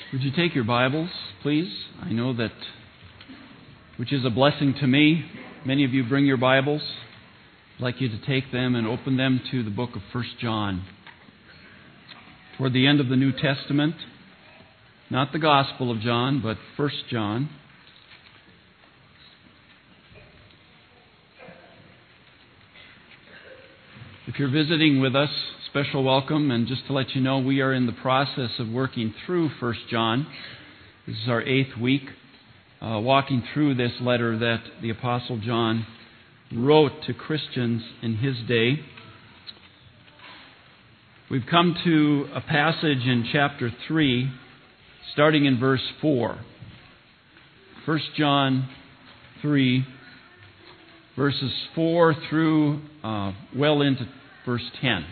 Would you take your Bibles, please? I know that, which is a blessing to me. Many of you bring your Bibles. I'd like you to take them and open them to the book of 1 John. Toward the end of the New Testament, not the Gospel of John, but 1 John. If you're visiting with us, special welcome, and just to let you know, we are in the process of working through 1 John. This is our 8th week, walking through this letter that the Apostle John wrote to Christians in his day. We've come to a passage in chapter 3, starting in verse 4. 1 John 3, verses 4 through well into verse 10.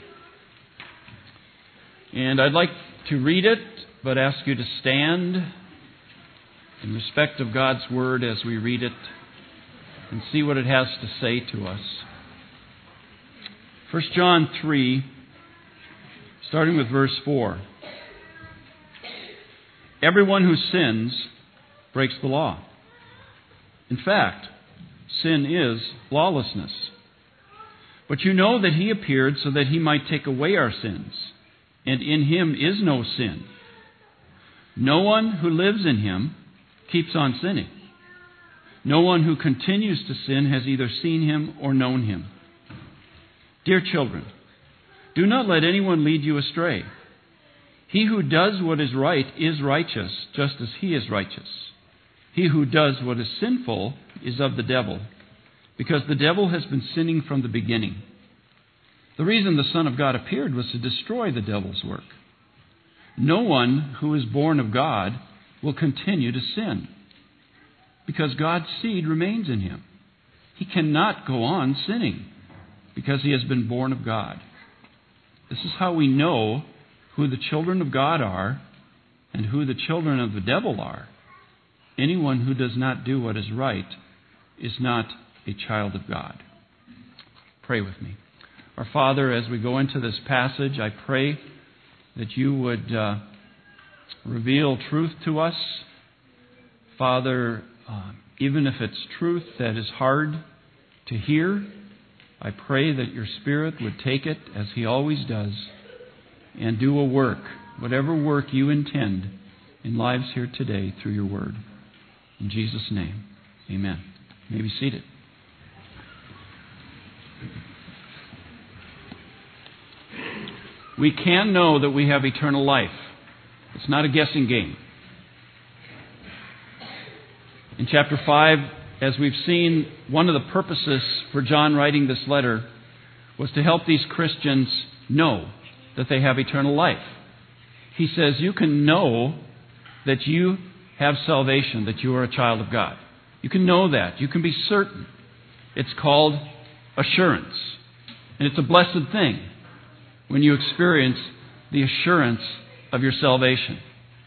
And I'd like to read it, but ask you to stand in respect of God's Word as we read it and see what it has to say to us. 1 John 3, starting with verse 4. Everyone who sins breaks the law. In fact, sin is lawlessness. But you know that He appeared so that He might take away our sins, and in Him is no sin. No one who lives in Him keeps on sinning. No one who continues to sin has either seen Him or known Him. Dear children, do not let anyone lead you astray. He who does what is right is righteous, just as he is righteous. He who does what is sinful is of the devil, because the devil has been sinning from the beginning. The reason the Son of God appeared was to destroy the devil's work. No one who is born of God will continue to sin, because God's seed remains in him. He cannot go on sinning, because he has been born of God. This is how we know who the children of God are and who the children of the devil are. Anyone who does not do what is right is not a child of God. Pray with me. Our Father, as we go into this passage, I pray that you would reveal truth to us. Father, even if it's truth that is hard to hear, I pray that your Spirit would take it, as He always does, and do a work, whatever work you intend in lives here today through your word. In Jesus' name, amen. You may be seated. We can know that we have eternal life. It's not a guessing game. In chapter 5, as we've seen, one of the purposes for John writing this letter was to help these Christians know that they have eternal life. He says you can know that you have salvation, that you are a child of God. You can know that. You can be certain. It's called assurance. And it's a blessed thing when you experience the assurance of your salvation.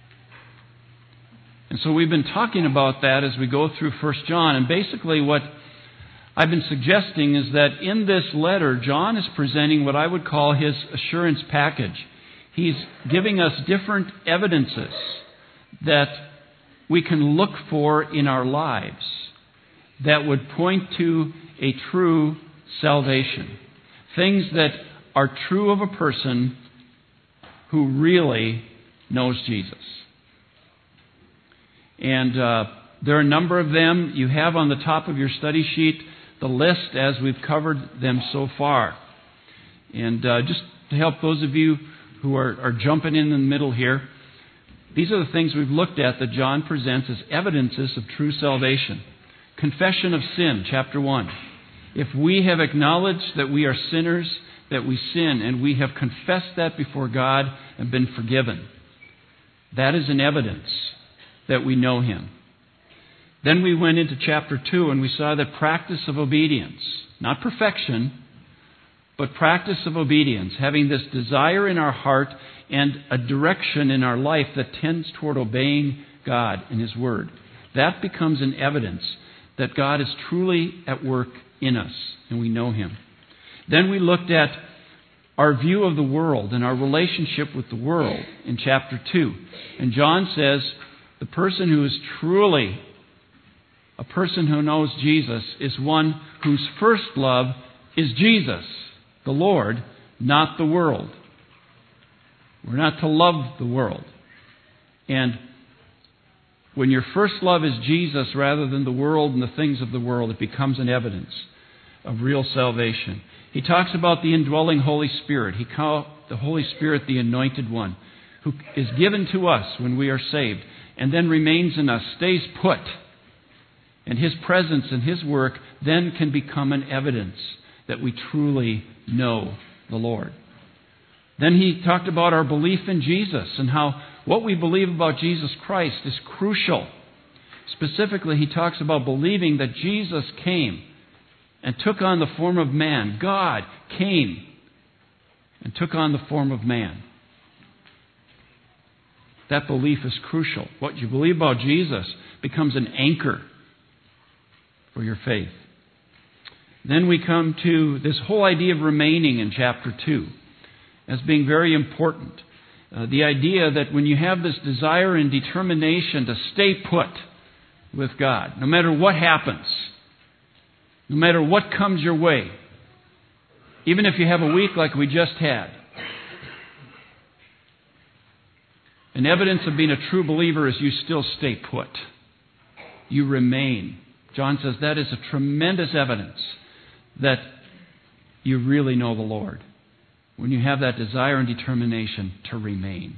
And so we've been talking about that as we go through 1 John. And basically what I've been suggesting is that in this letter, John is presenting what I would call his assurance package. He's giving us different evidences that we can look for in our lives that would point to a true salvation. Things that are true of a person who really knows Jesus. And there are a number of them. You have on the top of your study sheet the list as we've covered them so far. And just to help those of you who are jumping in the middle here, these are the things we've looked at that John presents as evidences of true salvation. Confession of sin, chapter 1. If we have acknowledged that we are sinners, that we sin, and we have confessed that before God and been forgiven, that is an evidence that we know Him. Then we went into chapter 2 and we saw that practice of obedience, not perfection, but practice of obedience, having this desire in our heart and a direction in our life that tends toward obeying God and His Word. That becomes an evidence that God is truly at work in us and we know Him. Then we looked at our view of the world and our relationship with the world in chapter 2. And John says the person who is truly a person who knows Jesus is one whose first love is Jesus, the Lord, not the world. We're not to love the world. And when your first love is Jesus rather than the world and the things of the world, it becomes an evidence of real salvation. He talks about the indwelling Holy Spirit. He called the Holy Spirit the Anointed One, who is given to us when we are saved and then remains in us, stays put. And His presence and His work then can become an evidence that we truly know the Lord. Then he talked about our belief in Jesus and how what we believe about Jesus Christ is crucial. Specifically, he talks about believing that Jesus came and took on the form of man. God came and took on the form of man. That belief is crucial. What you believe about Jesus becomes an anchor for your faith. Then we come to this whole idea of remaining in chapter 2 as being very important. The idea that when you have this desire and determination to stay put with God, no matter what happens, no matter what comes your way, even if you have a week like we just had, an evidence of being a true believer is you still stay put. You remain. John says that is a tremendous evidence that you really know the Lord, when you have that desire and determination to remain.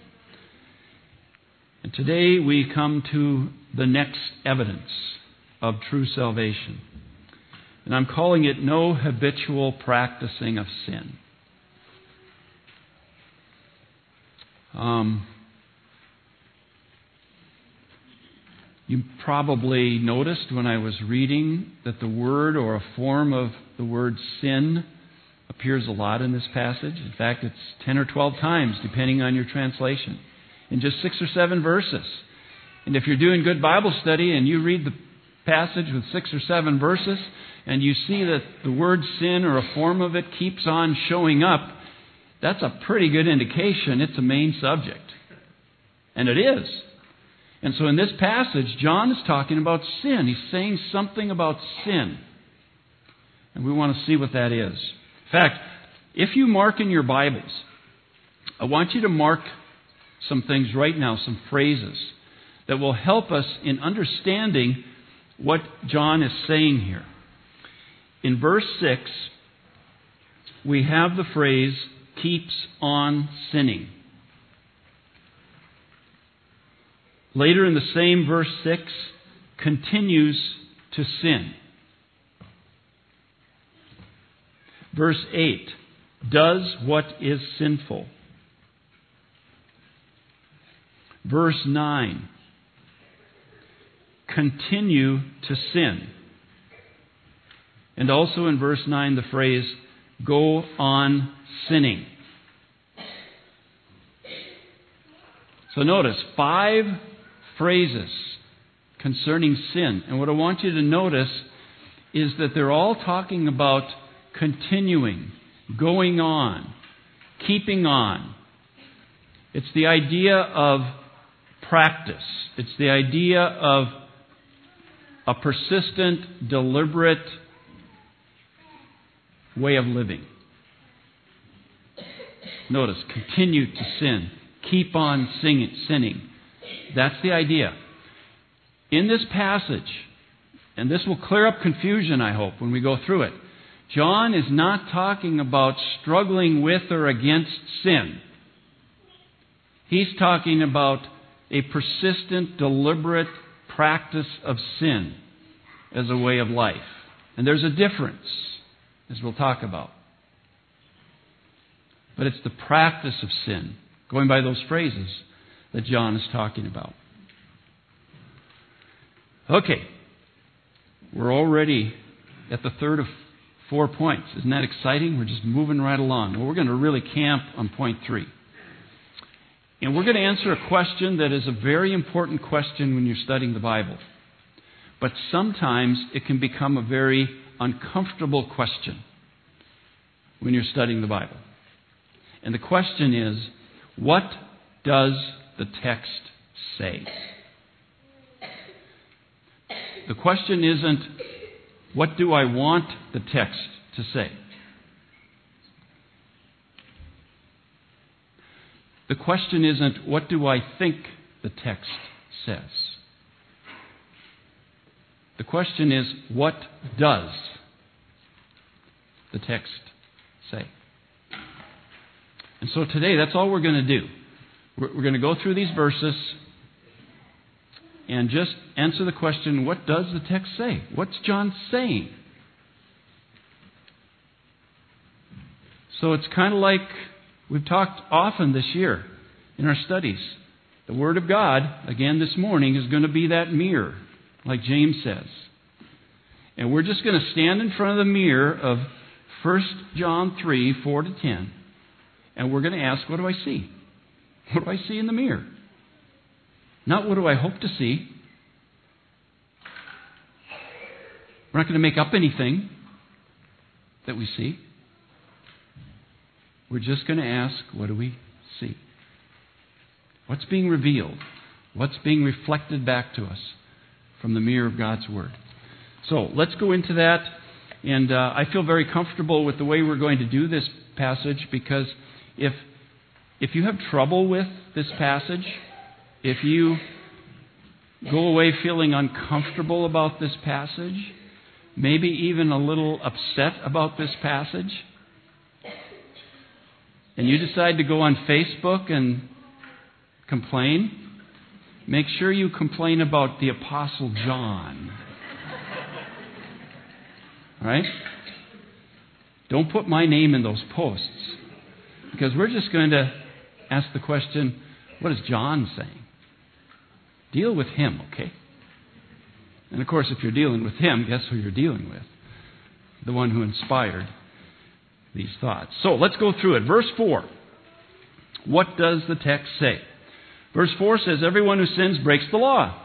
And today we come to the next evidence of true salvation. And I'm calling it no habitual practicing of sin. You probably noticed when I was reading that the word or a form of the word sin appears a lot in this passage. In fact, it's 10 or 12 times, depending on your translation, in just 6 or 7 verses. And if you're doing good Bible study and you read the passage with 6 or 7 verses, and you see that the word sin or a form of it keeps on showing up, that's a pretty good indication it's a main subject. And it is. And so in this passage, John is talking about sin. He's saying something about sin. And we want to see what that is. In fact, if you mark in your Bibles, I want you to mark some things right now, some phrases that will help us in understanding what John is saying here. In verse 6, we have the phrase, keeps on sinning. Later in the same verse 6, continues to sin. Verse 8, does what is sinful. Verse 9, continue to sin. And also in verse 9, the phrase, go on sinning. So notice, 5 phrases concerning sin. And what I want you to notice is that they're all talking about continuing, going on, keeping on. It's the idea of practice. It's the idea of a persistent, deliberate way of living. Notice, continue to sin. Keep on sinning. That's the idea. In this passage, and this will clear up confusion, I hope, when we go through it, John is not talking about struggling with or against sin. He's talking about a persistent, deliberate practice of sin as a way of life. And there's a difference, as we'll talk about. But it's the practice of sin, going by those phrases that John is talking about. Okay. We're already at the third of 4 points. Isn't that exciting? We're just moving right along. Well, we're going to really camp on point 3. And we're going to answer a question that is a very important question when you're studying the Bible. But sometimes it can become a very uncomfortable question when you're studying the Bible. And the question is, what does the text say? The question isn't, what do I want the text to say? The question isn't, what do I think the text says? The question is, what does the text say? And so today, that's all we're going to do. We're going to go through these verses and just answer the question, what does the text say? What's John saying? So it's kind of like we've talked often this year in our studies. The Word of God, again this morning, is going to be that mirror, like James says. And we're just going to stand in front of the mirror of 1 John 3, 4 to 10, and we're going to ask, what do I see? What do I see in the mirror? Not what do I hope to see. We're not going to make up anything that we see. We're just going to ask, what do we see? What's being revealed? What's being reflected back to us from the mirror of God's Word? So let's go into that. And I feel very comfortable with the way we're going to do this passage, because if you have trouble with this passage, if you go away feeling uncomfortable about this passage, maybe even a little upset about this passage, and you decide to go on Facebook and complain, make sure you complain about the Apostle John. All right? Don't put my name in those posts, because we're just going to ask the question, what is John saying? Deal with him, okay? And of course, if you're dealing with him, guess who you're dealing with? The one who inspired these thoughts. So let's go through it. Verse 4. What does the text say? Verse 4 says, everyone who sins breaks the law.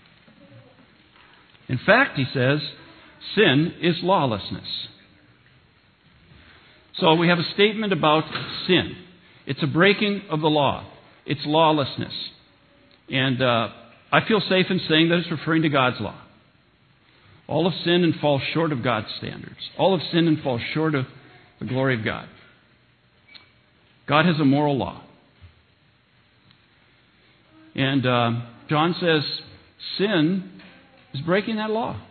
In fact, he says, sin is lawlessness. So we have a statement about sin. It's a breaking of the law. It's lawlessness. And I feel safe in saying that it's referring to God's law. All have sinned and fall short of God's standards. All have sinned and fall short of the glory of God. God has a moral law. And John says sin is breaking that law.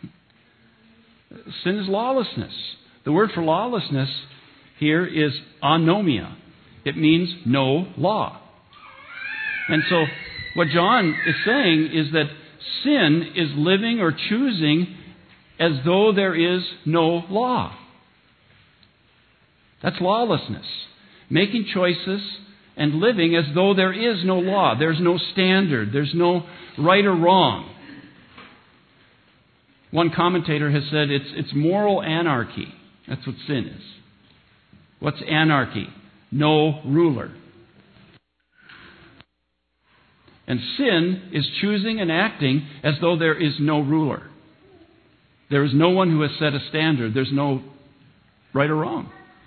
Sin is lawlessness. The word for lawlessness here is anomia. It means no law. And so what John is saying is that sin is living or choosing as though there is no law. That's lawlessness. Making choices and living as though there is no law. There's no standard. There's no right or wrong. One commentator has said it's moral anarchy. That's what sin is. What's anarchy? No ruler. And sin is choosing and acting as though there is no ruler. There is no one who has set a standard. There's no right or wrong.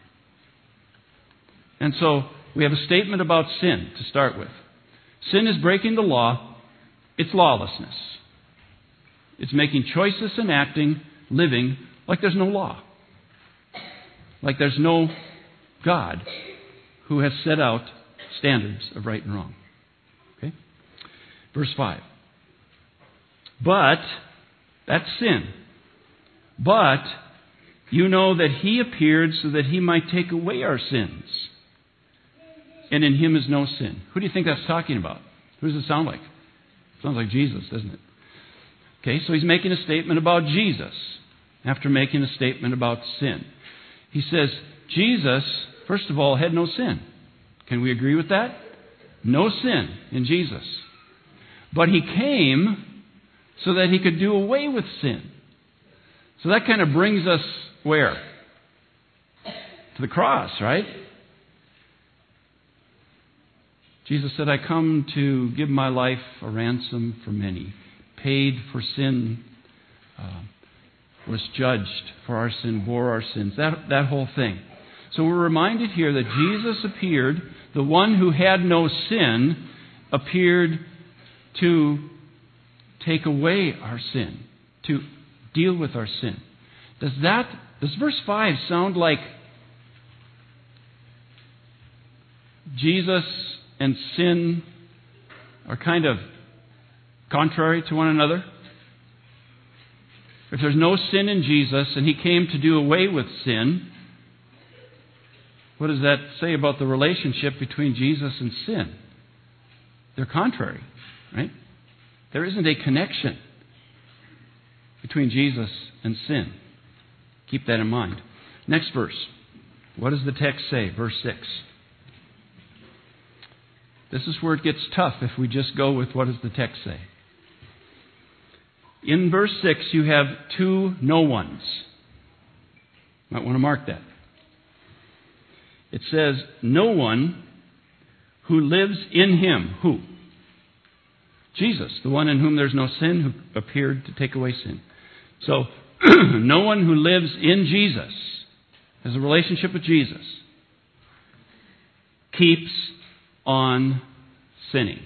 And so we have a statement about sin to start with. Sin is breaking the law. It's lawlessness. It's making choices and acting, living like there's no law. Like there's no God who has set out standards of right and wrong. Okay? Verse 5. But, that's sin. But, you know that He appeared so that He might take away our sins. And in Him is no sin. Who do you think that's talking about? Who does it sound like? It sounds like Jesus, doesn't it? Okay, so He's making a statement about Jesus after making a statement about sin. He says, Jesus, first of all, had no sin. Can we agree with that? No sin in Jesus. But He came so that He could do away with sin. So that kind of brings us where? To the cross, right? Jesus said, I come to give my life a ransom for many. Paid for sin, was judged for our sin, bore our sins. That whole thing. So we're reminded here that Jesus appeared, the one who had no sin, appeared to take away our sin, to deal with our sin. Does verse 5 sound like Jesus and sin are kind of contrary to one another? If there's no sin in Jesus and He came to do away with sin, what does that say about the relationship between Jesus and sin? They're contrary, right? There isn't a connection between Jesus and sin. Keep that in mind. Next verse. What does the text say? Verse 6. This is where it gets tough if we just go with what does the text say. In verse 6, you have two no ones. Might want to mark that. It says, no one who lives in Him. Who? Jesus, the one in whom there's no sin, who appeared to take away sin. So, no one who lives in Jesus, has a relationship with Jesus, keeps on sinning.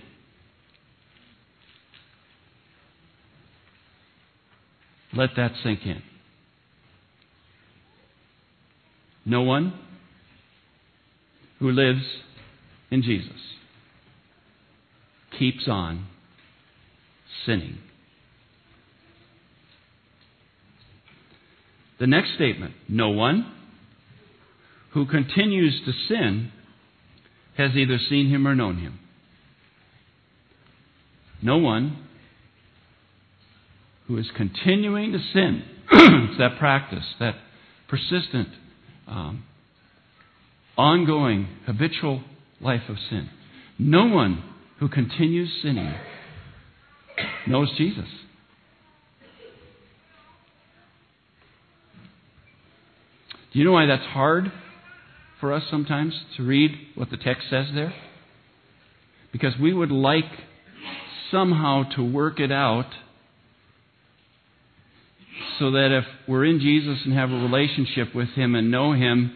Let that sink in. No one who lives in Jesus keeps on sinning. The next statement, no one who continues to sin has either seen Him or known Him. No one who is continuing to sin, it's that practice, that persistent, ongoing, habitual life of sin. No one who continues sinning knows Jesus. Do you know why that's hard for us sometimes to read what the text says there? Because we would like somehow to work it out so that if we're in Jesus and have a relationship with Him and know Him,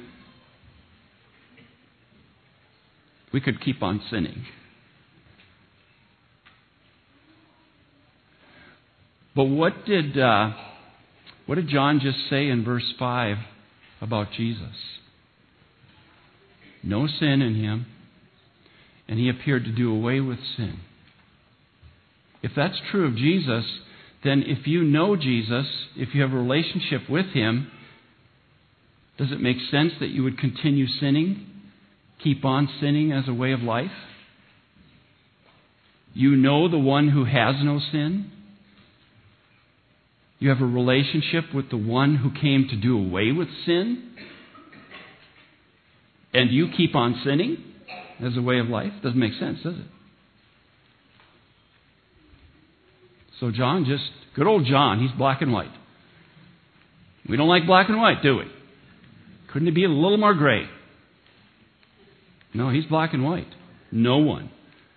we could keep on sinning. But what did John just say in verse 5 about Jesus? No sin in Him, and He appeared to do away with sin. If that's true of Jesus, then if you know Jesus, if you have a relationship with Him, does it make sense that you would continue sinning? Keep on sinning as a way of life? You know the one who has no sin? You have a relationship with the one who came to do away with sin? And you keep on sinning as a way of life? Doesn't make sense, does it? So John, good old John, he's black and white. We don't like black and white, do we? Couldn't it be a little more gray? No, he's black and white. No one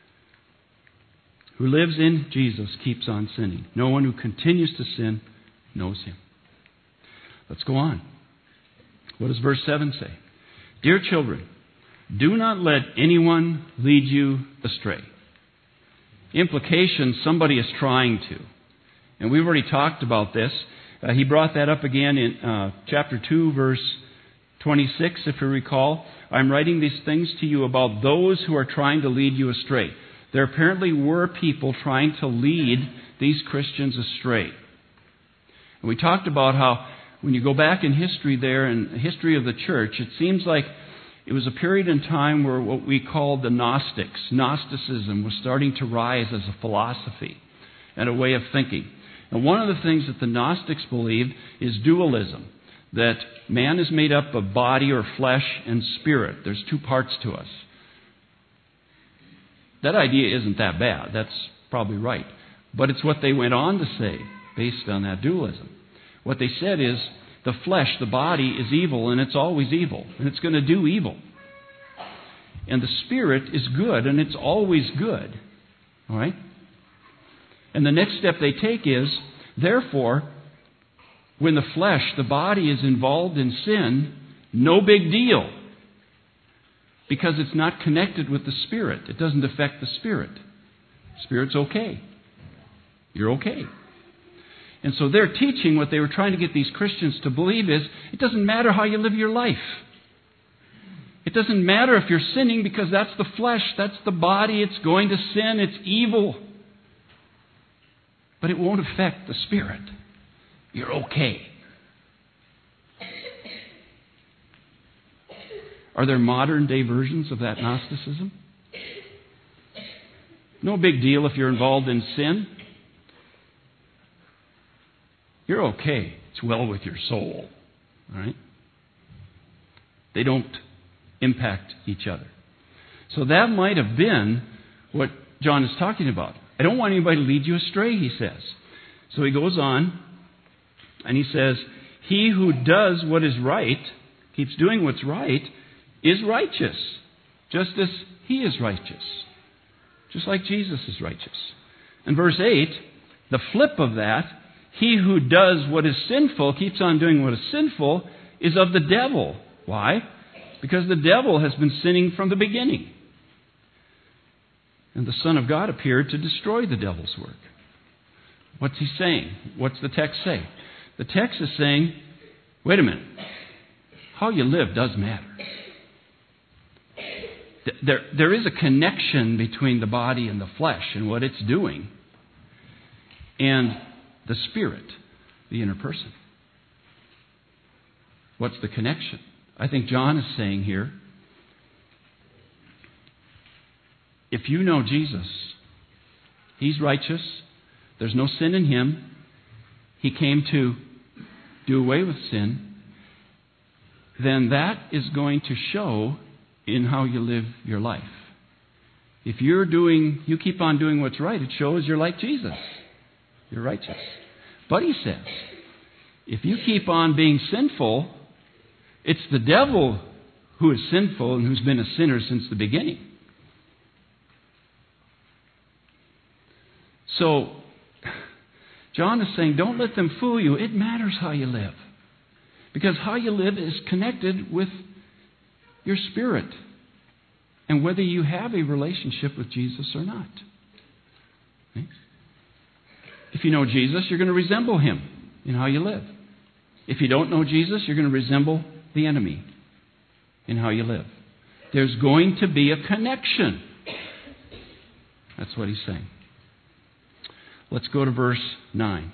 who lives in Jesus keeps on sinning. No one who continues to sin knows Him. Let's go on. What does verse 7 say? Dear children, do not let anyone lead you astray. Implication, somebody is trying to. And we've already talked about this. He brought that up again in chapter 2, verse 26, if you recall. I'm writing these things to you about those who are trying to lead you astray. There apparently were people trying to lead these Christians astray. And we talked about how when you go back in history there, in the history of the church, it seems like it was a period in time where what we called the Gnostics, Gnosticism, was starting to rise as a philosophy and a way of thinking. And one of the things that the Gnostics believed is dualism, that man is made up of body or flesh and spirit. There's two parts to us. That idea isn't that bad. That's probably right. But it's what they went on to say based on that dualism. What they said is the flesh, the body, is evil, and it's always evil, and it's going to do evil. And the spirit is good, and it's always good. All right? And the next step they take is, therefore, when the flesh, the body, is involved in sin, no big deal. because it's not connected with the Spirit. It doesn't affect the Spirit. Spirit's okay. You're okay. And so their teaching, what they were trying to get these Christians to believe is, it doesn't matter how you live your life. It doesn't matter if you're sinning because that's the flesh, that's the body, it's going to sin, it's evil. But it won't affect the Spirit. You're okay. Are there modern day versions of that Gnosticism? No big deal if you're involved in sin. You're okay. It's well with your soul. All right? They don't impact each other. So that might have been what John is talking about. I don't want anybody to lead you astray, he says. So he goes on and he says, he who does what is right, keeps doing what's right, is righteous, just as he is righteous. Just like Jesus is righteous. In verse 8, the flip of that, he who does what is sinful, keeps on doing what is sinful, is of the devil. Why? Because the devil has been sinning from the beginning. And the Son of God appeared to destroy the devil's work. What's he saying? What's the text say? The text is saying, wait a minute, how you live does matter. There is a connection between the body and the flesh and what it's doing and the Spirit, the inner person. What's the connection? I think John is saying here, if you know Jesus, He's righteous, there's no sin in Him, He came to do away with sin, then that is going to show in how you live your life. If you keep on doing what's right, it shows you're like Jesus. You're righteous. But he says, if you keep on being sinful, it's the devil who is sinful and who's been a sinner since the beginning. So, John is saying, don't let them fool you. It matters how you live. Because how you live is connected with your spirit and whether you have a relationship with Jesus or not. Okay? If you know Jesus, you're going to resemble Him in how you live. If you don't know Jesus, you're going to resemble the enemy in how you live. There's going to be a connection. That's what he's saying. Let's go to verse 9.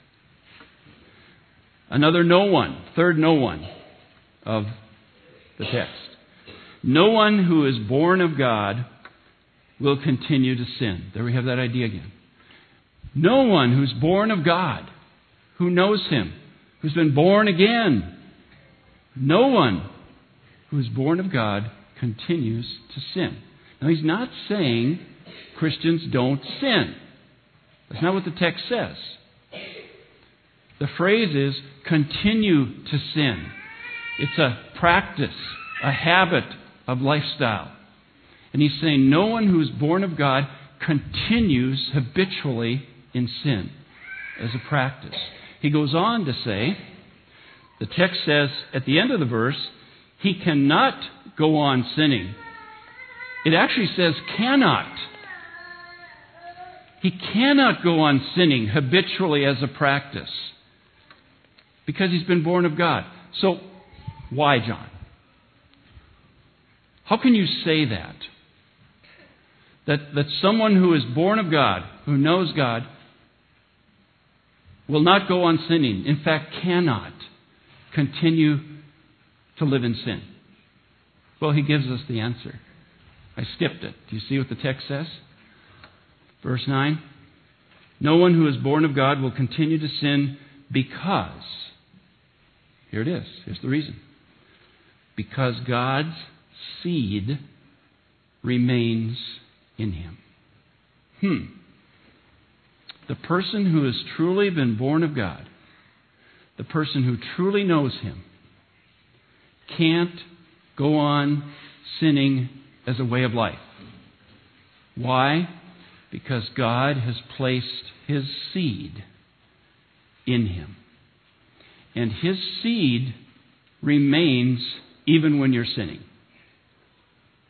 Another no one, third no one of the text. No one who is born of God will continue to sin. There we have that idea again. No one who's born of God, who knows Him, who's been born again, no one who is born of God continues to sin. Now, he's not saying Christians don't sin. That's not what the text says. The phrase is continue to sin. It's a practice, a habit of lifestyle. And he's saying no one who is born of God continues habitually in sin as a practice. He goes on to say, the text says at the end of the verse, he cannot go on sinning. It actually says cannot. He cannot go on sinning habitually as a practice because he's been born of God. So, why, John? How can you say that? That someone who is born of God, who knows God, will not go on sinning. In fact, cannot continue to live in sin. Well, he gives us the answer. I skipped it. Do you see what the text says? Verse 9. No one who is born of God will continue to sin because, here it is, here's the reason. Because God's seed remains in him. The person who has truly been born of God, the person who truly knows Him, can't go on sinning as a way of life. Why? Because God has placed His seed in him. And His seed remains even when you're sinning.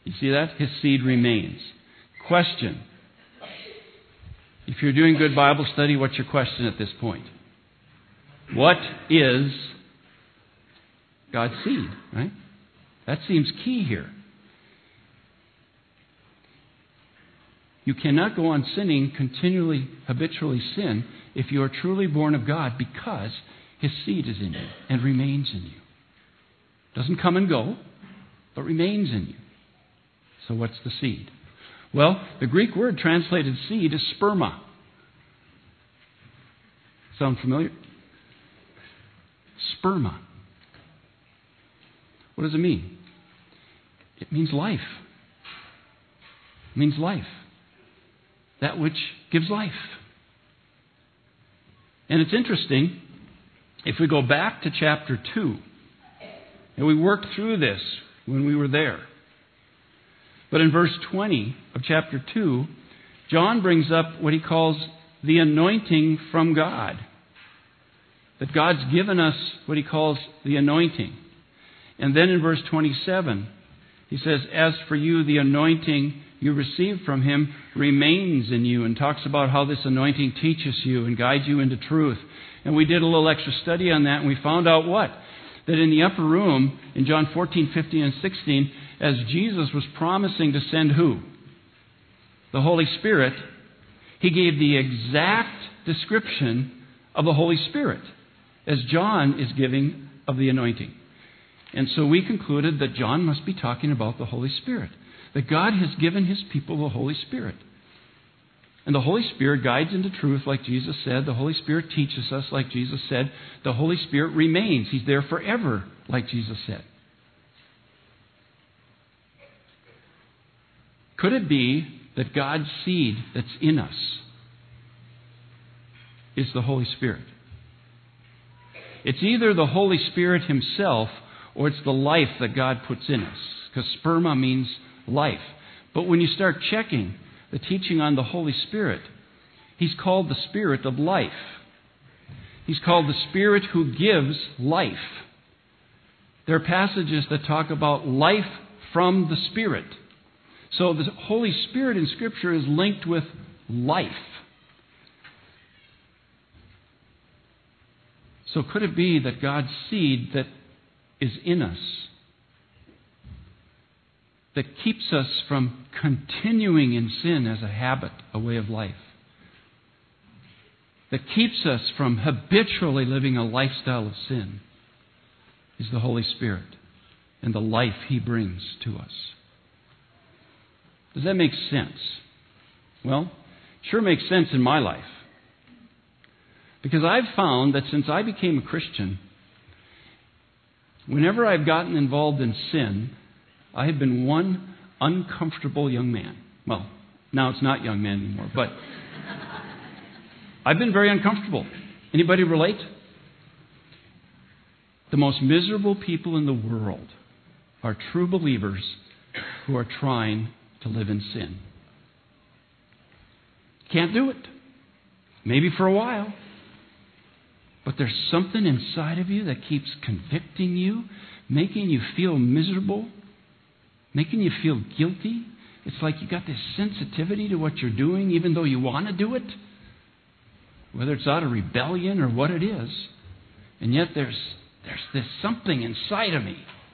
You see that? His seed remains. Question. If you're doing good Bible study, what's your question at this point? What is God's seed, right? That seems key here. You cannot go on sinning, continually, habitually sin, if you are truly born of God, because His seed is in you and remains in you. Doesn't come and go, but remains in you. So what's the seed? Well, the Greek word translated seed is sperma. Sound familiar? Sperma. What does it mean? It means life. It means life. That which gives life. And it's interesting, if we go back to chapter 2, and we worked through this when we were there. But in verse 20 of chapter 2, John brings up what he calls the anointing from God. That God's given us what he calls the anointing. And then in verse 27, he says, as for you, the anointing you received from Him remains in you, and talks about how this anointing teaches you and guides you into truth. And we did a little extra study on that, and we found out what? That in the upper room, in John 14, 15, and 16, as Jesus was promising to send who? The Holy Spirit. He gave the exact description of the Holy Spirit as John is giving of the anointing. And so we concluded that John must be talking about the Holy Spirit. That God has given His people the Holy Spirit. And the Holy Spirit guides into truth like Jesus said. The Holy Spirit teaches us like Jesus said. The Holy Spirit remains. He's there forever like Jesus said. Could it be that God's seed that's in us is the Holy Spirit? It's either the Holy Spirit Himself or it's the life that God puts in us. Because sperma means life. But when you start checking the teaching on the Holy Spirit, He's called the Spirit of life. He's called the Spirit who gives life. There are passages that talk about life from the Spirit. So the Holy Spirit in Scripture is linked with life. So could it be that God's seed that is in us, that keeps us from continuing in sin as a habit, a way of life, that keeps us from habitually living a lifestyle of sin, is the Holy Spirit and the life He brings to us? Does that make sense? Well, it sure makes sense in my life. Because I've found that since I became a Christian, whenever I've gotten involved in sin, I have been one uncomfortable young man. Well, now it's not young man anymore, but I've been very uncomfortable. Anybody relate? The most miserable people in the world are true believers who are trying to live in sin. Can't do it. Maybe for a while. But there's something inside of you that keeps convicting you, making you feel miserable, making you feel guilty. It's like you got this sensitivity to what you're doing, even though you want to do it. Whether it's out of rebellion or what it is. And yet there's this something inside of me.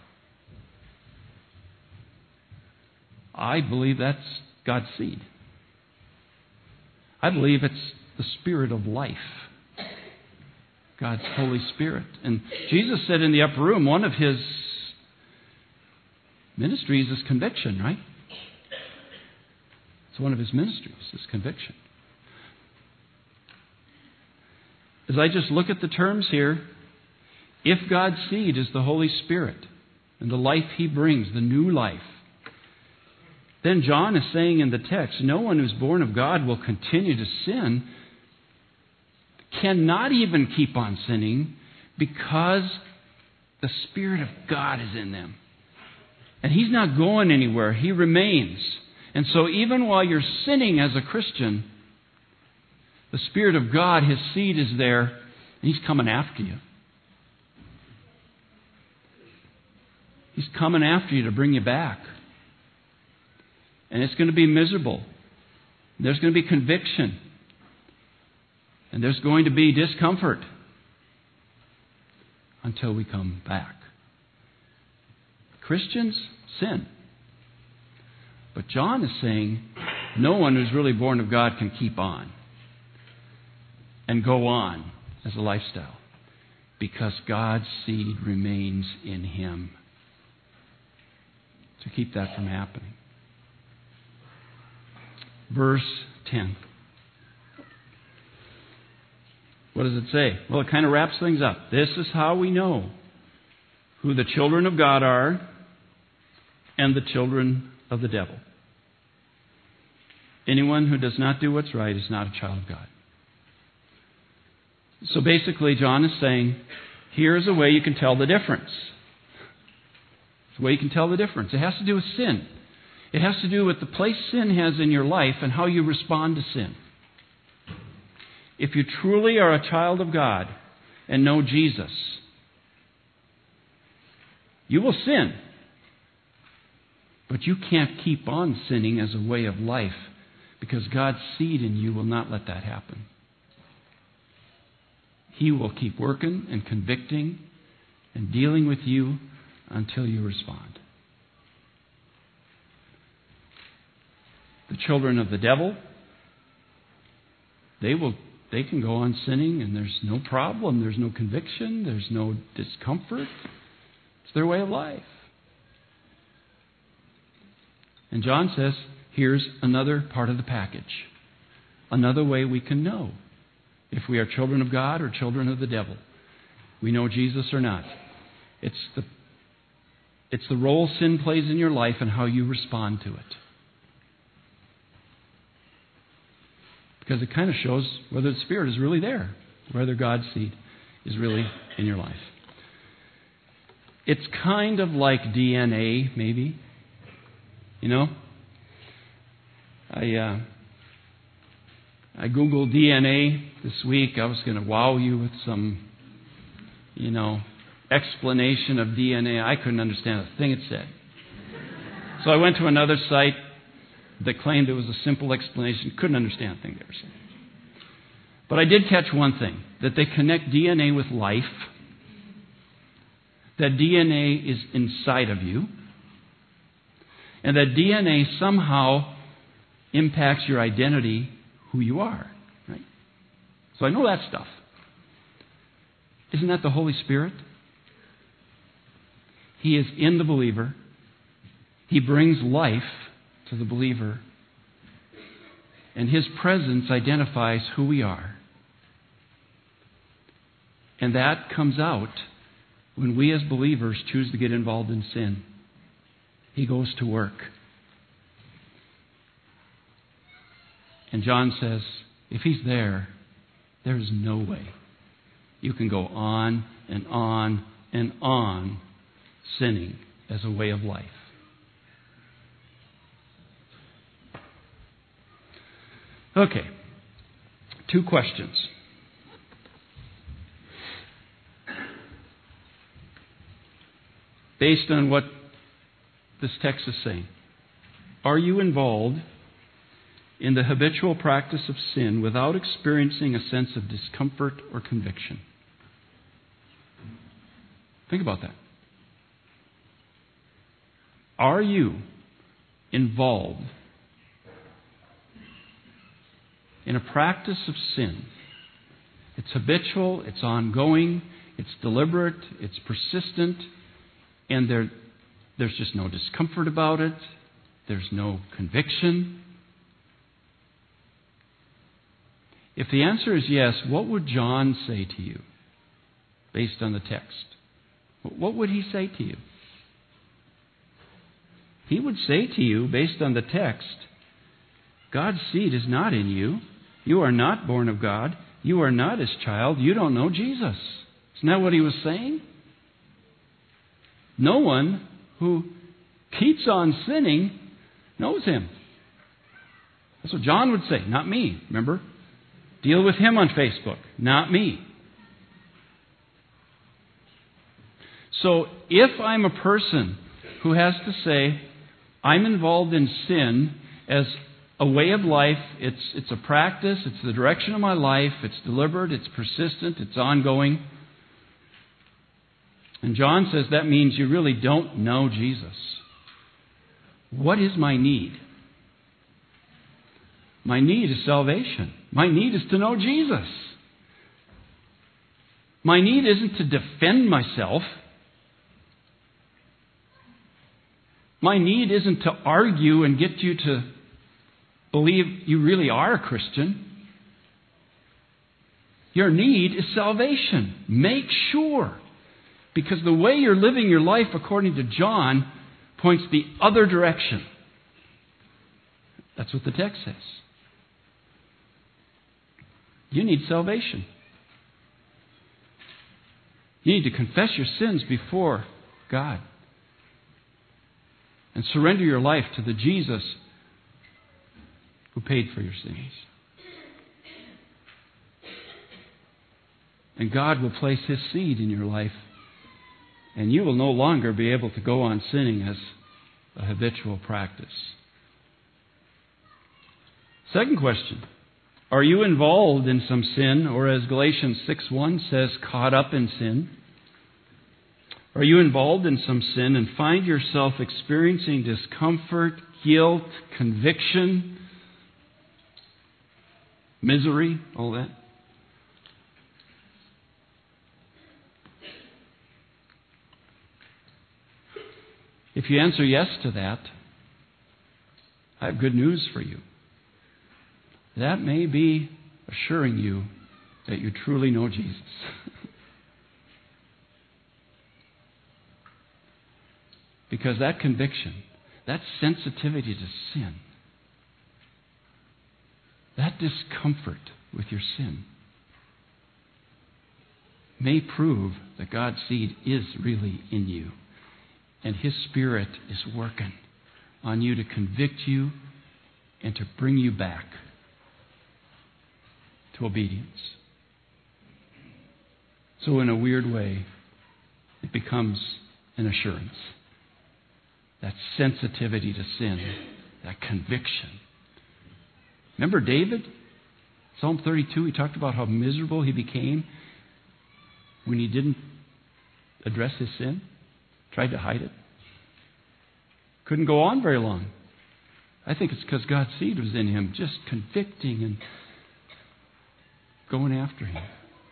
I believe that's God's seed. I believe it's the Spirit of life. God's Holy Spirit. And Jesus said in the upper room, one of His ministries is conviction, right? It's one of His ministries, is conviction. As I just look at the terms here, if God's seed is the Holy Spirit and the life He brings, the new life, then John is saying in the text, no one who's born of God will continue to sin, cannot even keep on sinning because the Spirit of God is in them. And He's not going anywhere. He remains. And so even while you're sinning as a Christian, the Spirit of God, His seed is there, and He's coming after you. He's coming after you to bring you back. And it's going to be miserable. There's going to be conviction. And there's going to be discomfort until we come back. Christians sin. But John is saying no one who's really born of God can keep on and go on as a lifestyle, because God's seed remains in him to keep that from happening. Verse 10. What does it say? Well, it kind of wraps things up. This is how we know who the children of God are and the children of the devil. Anyone who does not do what's right is not a child of God. So basically, John is saying, here's a way you can tell the difference. It's a way you can tell the difference. It has to do with sin. It has to do with the place sin has in your life and how you respond to sin. If you truly are a child of God and know Jesus, you will sin. But you can't keep on sinning as a way of life, because God's seed in you will not let that happen. He will keep working and convicting and dealing with you until you respond. The children of the devil, they can go on sinning and there's no problem, there's no conviction, there's no discomfort. It's their way of life. And John says, here's another part of the package. Another way we can know if we are children of God or children of the devil. We know Jesus or not. It's the role sin plays in your life and how you respond to it. Because it kind of shows whether the Spirit is really there, whether God's seed is really in your life. It's kind of like DNA, maybe. You know? I Googled DNA this week. I was going to wow you with some, explanation of DNA. I couldn't understand a thing it said. So I went to another site that claimed it was a simple explanation. Couldn't understand a thing they were saying. But I did catch one thing, that they connect DNA with life, that DNA is inside of you, and that DNA somehow impacts your identity, who you are. Right? So I know that stuff. Isn't that the Holy Spirit? He is in the believer. He brings life to the believer. And His presence identifies who we are. And that comes out when we as believers choose to get involved in sin. He goes to work. And John says, if He's there, there is no way you can go on and on and on sinning as a way of life. Okay, 2 questions. Based on what this text is saying, are you involved in the habitual practice of sin without experiencing a sense of discomfort or conviction? Think about that. Are you involved in a practice of sin? It's habitual, it's ongoing, it's deliberate, it's persistent, and there's just no discomfort about it. There's no conviction. If the answer is yes, what would John say to you based on the text? What would he say to you? He would say to you, based on the text, God's seed is not in you. You are not born of God. You are not His child. You don't know Jesus. Isn't that what he was saying? No one who keeps on sinning knows Him. That's what John would say, not me. Remember? Deal with him on Facebook, not me. So if I'm a person who has to say, I'm involved in sin as a way of life. It's a practice. It's the direction of my life. It's deliberate. It's persistent. It's ongoing. And John says that means you really don't know Jesus. What is my need? My need is salvation. My need is to know Jesus. My need isn't to defend myself. My need isn't to argue and get you to believe you really are a Christian. Your need is salvation. Make sure. Because the way you're living your life, according to John, points the other direction. That's what the text says. You need salvation. You need to confess your sins before God and surrender your life to the Jesus who paid for your sins. And God will place His seed in your life, and you will no longer be able to go on sinning as a habitual practice. Second question. Are you involved in some sin, or as Galatians 6:1 says, caught up in sin? Are you involved in some sin and find yourself experiencing discomfort, guilt, conviction, misery, all that? If you answer yes to that, I have good news for you. That may be assuring you that you truly know Jesus. Because that conviction, that sensitivity to sin, that discomfort with your sin may prove that God's seed is really in you. And His Spirit is working on you to convict you and to bring you back to obedience. So in a weird way, it becomes an assurance. That sensitivity to sin, that conviction. Remember David? Psalm 32, he talked about how miserable he became when he didn't address his sin, tried to hide it. Couldn't go on very long. I think it's because God's seed was in him, just convicting and going after him.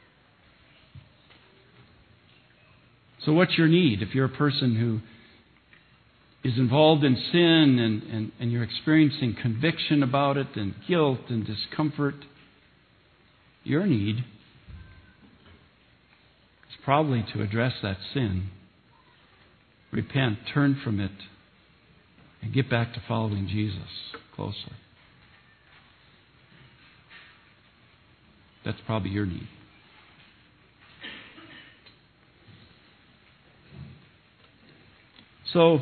So what's your need? If you're a person who is involved in sin and you're experiencing conviction about it and guilt and discomfort, your need is probably to address that sin, repent, turn from it, and get back to following Jesus closely. That's probably your need. So,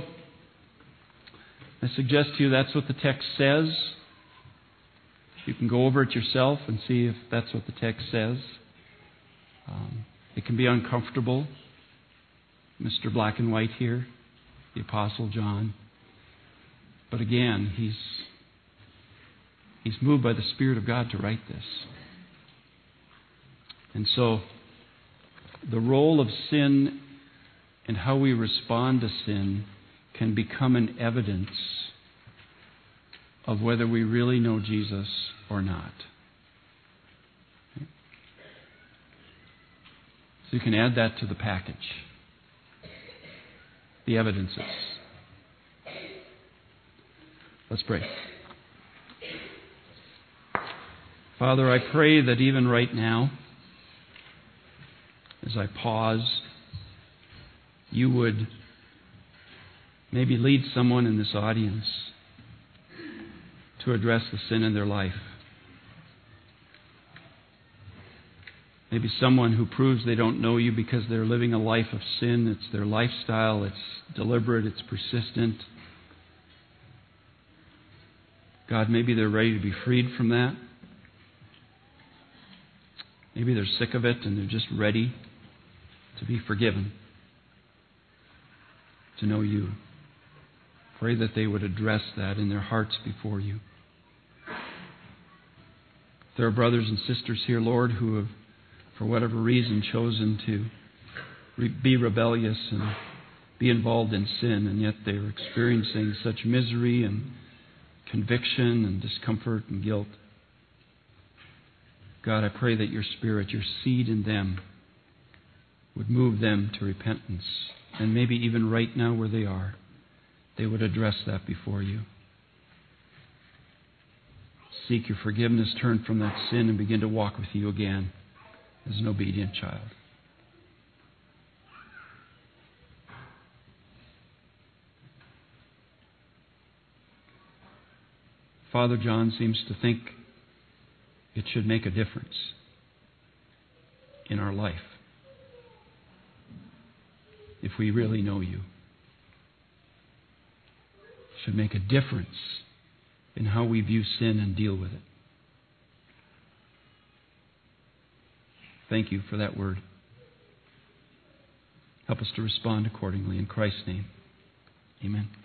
I suggest to you that's what the text says. You can go over it yourself and see if that's what the text says. It can be uncomfortable. Mr. Black and White here, the Apostle John. But again, he's moved by the Spirit of God to write this. And so, the role of sin and how we respond to sin can become an evidence of whether we really know Jesus or not. So you can add that to the package. The evidences. Let's pray. Father, I pray that even right now, as I pause, you would maybe lead someone in this audience to address the sin in their life. Maybe someone who proves they don't know you because they're living a life of sin. It's their lifestyle. It's deliberate. It's persistent. God, maybe they're ready to be freed from that. Maybe they're sick of it and they're just ready to be forgiven, to know you. Pray that they would address that in their hearts before you. There are brothers and sisters here, Lord, who have, for whatever reason, chosen to be rebellious and be involved in sin, and yet they are experiencing such misery and conviction and discomfort and guilt. God, I pray that your Spirit, your seed in them, would move them to repentance. And maybe even right now where they are, they would address that before you. Seek your forgiveness, turn from that sin, and begin to walk with you again as an obedient child. Father John seems to think it should make a difference in our life if we really know you. It should make a difference in how we view sin and deal with it. Thank you for that word. Help us to respond accordingly. In Christ's name, amen.